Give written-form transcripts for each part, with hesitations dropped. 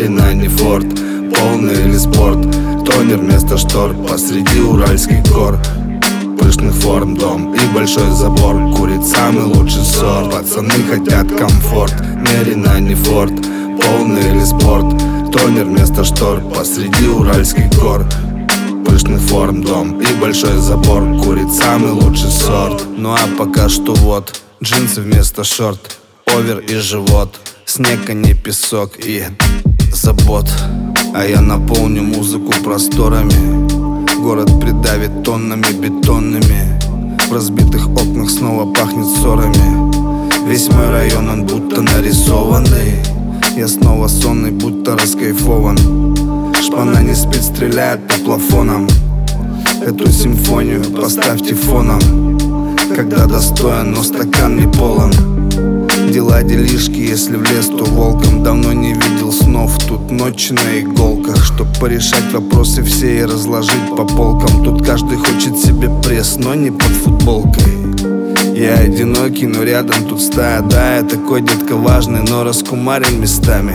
Мерина, не форт, полный или спорт. Тонер вместо штор посреди уральских гор. Пышных форм дом и большой забор. Курит самый лучший сорт. Пацаны хотят комфорт. Мерина, не форт, полный или спорт. Тонер вместо штор посреди уральских гор. Пышных форм дом и большой забор. Курит самый лучший сорт. Ну а пока что вот джинсы вместо шорт, овер и живот. Снег, а не песок и забот. А я наполню музыку просторами. Город придавит тоннами бетонными. В разбитых окнах снова пахнет ссорами. Весь мой район, он будто нарисованный. Я снова сонный, будто раскайфован. Шпана не спит, стреляет по плафонам. Эту симфонию поставьте фоном. Когда достоин, но стакан не полон. Дела, делишки, если в лес, то волком. Давно не видел снов, тут ночь на иголках. Чтоб порешать вопросы все и разложить по полкам. Тут каждый хочет себе пресс, но не под футболкой. Я одинокий, но рядом тут стая. Да, я такой детка важный, но раскумарен местами.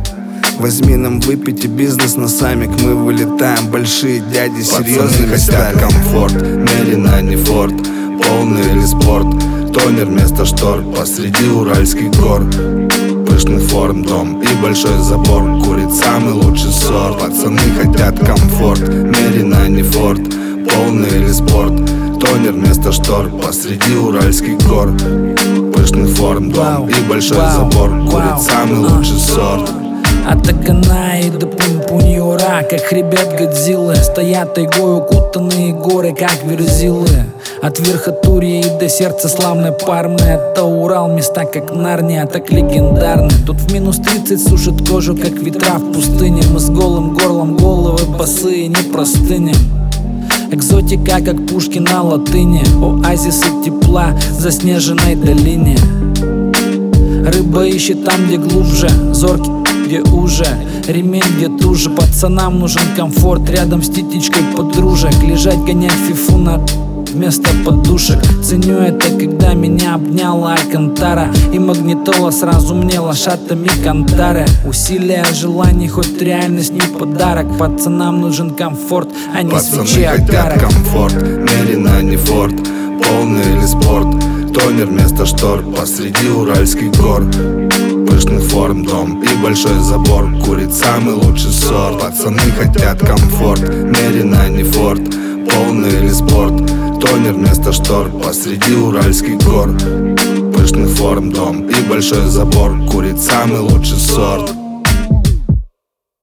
Возьми нам выпить и бизнес на самик. Мы вылетаем, большие дяди, серьезные хотят комфорт. Мерина, не форт, полный или спорт. Тонер вместо штор посреди уральских гор. Пышных форм дом и большой забор. Курит самый лучший сорт. Пацаны хотят комфорт. Мерина, не форт, полный или спорт. Тонер вместо штор посреди уральских гор. Пышных форм дом и большой забор. Курит самый лучший сорт. От Аганай до Пуньпуньора, как хребет Годзиллы, стоят тайгой укутанные горы, как верзилы. От Верхотурья и до сердца славной Пармы. Это Урал, места как Нарния, так легендарны. Тут в минус 30 сушит кожу, как ветра в пустыне. Мы с голым горлом, головы босые, не простынем. Экзотика, как пушки на латыни. Оазисы тепла в заснеженной долине. Рыба ищет там, где глубже, зоркий где уже, ремень где туже. Пацанам нужен комфорт, рядом с титечкой подружек. Лежать, гонять фифу на вместо подушек. Ценю это, когда меня обняла Алькантара. И магнитола сразу мне лошадами кантары. Усилия желаний, хоть реальность не подарок. Пацанам нужен комфорт, а не свечи агарок. Комфорт, Мерина, не форт, полный или спорт. Тонер вместо штор посреди уральских гор. Пышных форм дом и большой забор. Курит самый лучший сорт. Пацаны хотят комфорт. Мерина, не форт, полный или спорт. Тонер вместо штор посреди уральских гор. Пышных форм дом и большой забор. Курит самый лучший сорт.